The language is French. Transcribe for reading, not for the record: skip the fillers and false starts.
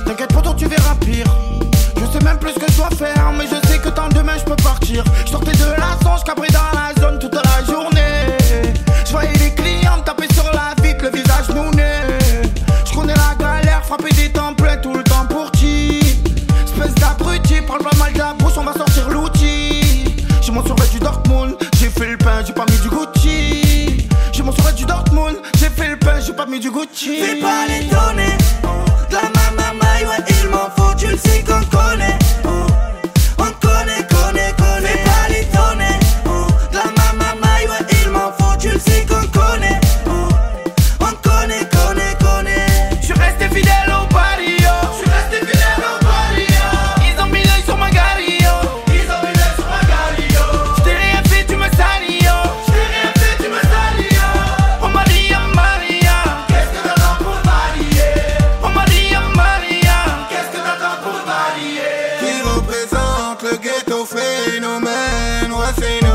T'inquiète poto tu verras pire. Je sais même plus ce que je dois faire, mais je sais que tant demain je peux partir. Je sortais de la songe, cabré dans la zone toute la journée. Je voyais les clients me taper sur la vitre, le visage mouné. Je connais la galère, frapper des templates tout le temps pour qui. Espèce d'abruti, parle pas mal de la bouche, on va sortir l'outil. J'ai mon survêt du Dortmund, j'ai fait le pain, j'ai pas mis du Gucci. J'ai mon survêt du Dortmund, j'ai fait le pain, j'ai pas mis du Gucci. Fais pas l'étonner, de la mamamaille, ouais il m'en faut, tu le sais qu'on connaît. On connaît. Fais pas l'étonner, de la mamamaille, ouais il m'en faut, tu le sais qu'on connaît. On connaît. Je suis resté fidèle au barrio. Ils ont mis l'œil sur ma gario. J't'ai rien fait, tu me salis yo. Oh Maria, Qu'est-ce que t'attends pour varier? oh Maria, Qu'est-ce que t'attends pour varier? Qui représente le ghetto phénomène. Ouais, c'est une